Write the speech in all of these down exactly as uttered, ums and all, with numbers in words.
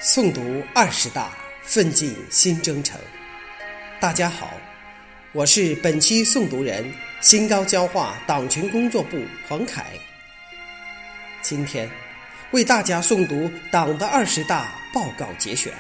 诵读二十大，奋进新征程。大家好，我是本期诵读人新高教化党群工作部黄凯。今天为大家诵读党的二十大报告节选。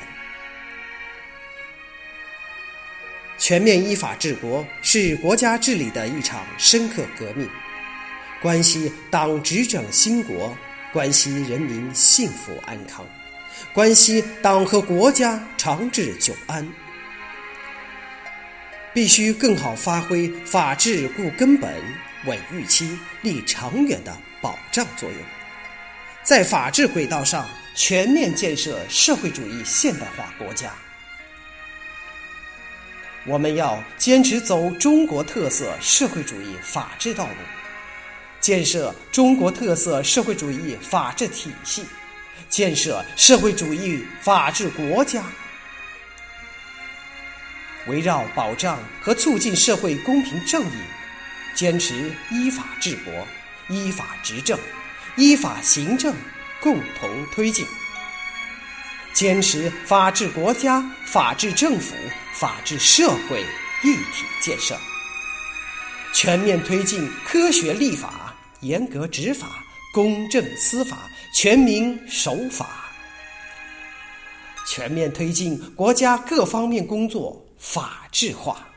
全面依法治国是国家治理的一场深刻革命，关系党执政兴国，关系人民幸福安康，关系党和国家长治久安。必须更好发挥法治固根本、稳预期、立长远的保障作用，在法治轨道上全面建设社会主义现代化国家。我们要坚持走中国特色社会主义法治道路，建设中国特色社会主义法治体系，建设社会主义法治国家。围绕保障和促进社会公平正义，坚持依法治国、依法执政、依法行政共同推进，坚持法治国家、法治政府、法治社会一体建设，全面推进科学立法、严格执法、公正司法、全民守法，全面推进国家各方面工作法治化。